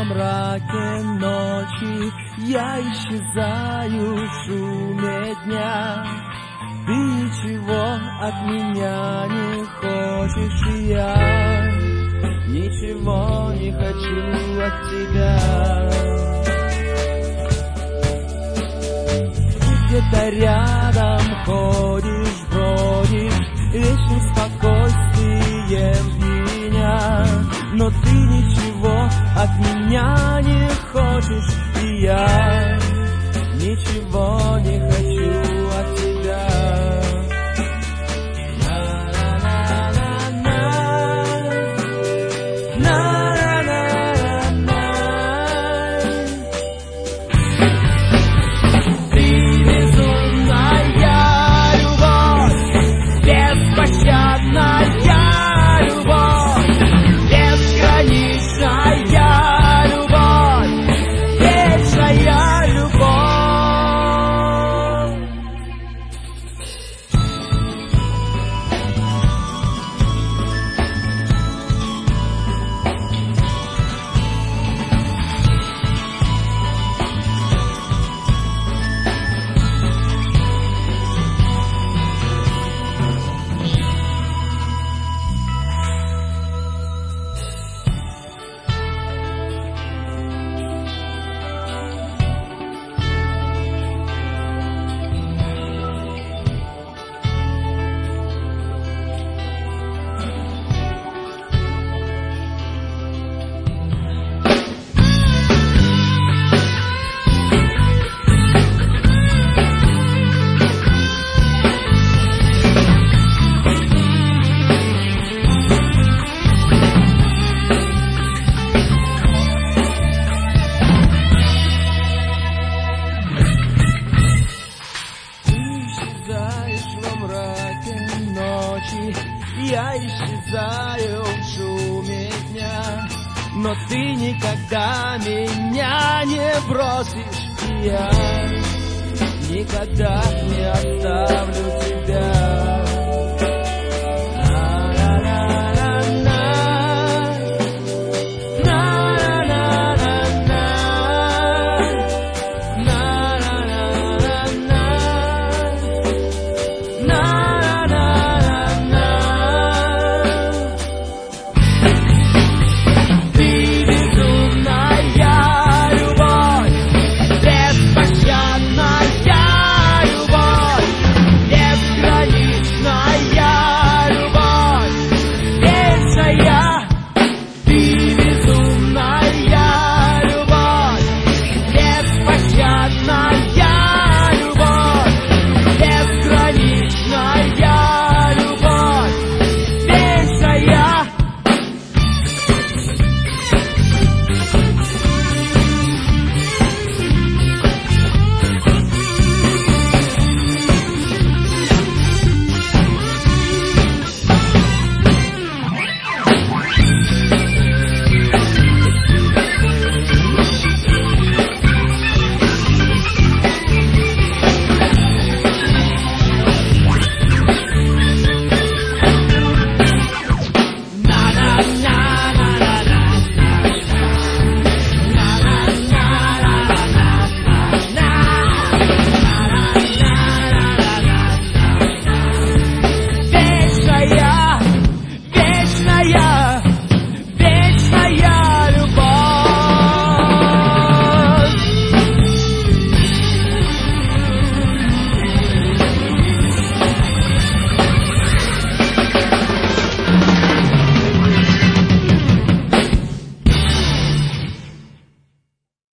во мраке ночи, я исчезаю в шуме дня. Ты ничего от меня не хочешь, и я ничего не хочу от тебя. Ты где-то рядом ходишь, бродишь, вечным спокойствием меня, но ты ничего от меня не хочешь, и я ничего не хочу от тебя. Я исчезаю в шуме дня, но ты никогда меня не бросишь, и я никогда не оставлю тебя.